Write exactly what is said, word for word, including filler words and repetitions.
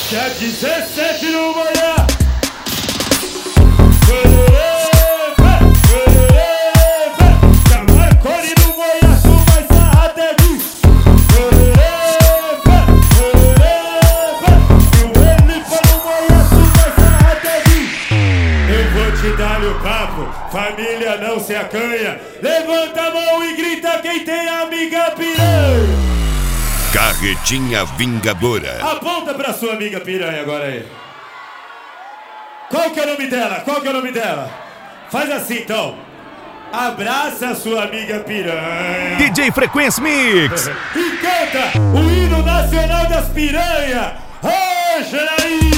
Dia dezessete no manhã. Marconi no Moiaço, mas a até diz. E o Elipa no Moiaço, mas a até diz. Eu vou te dar o papo, família não se acanha. Levanta a mão e grita quem tem amiga piranha. Carretinha Vingadora. Aponta pra sua amiga piranha agora aí. Qual que é o nome dela? Qual que é o nome dela? Faz assim então. Abraça a sua amiga piranha. D J Frequência Mix. E canta o hino nacional das piranhas. Ô, Janaí!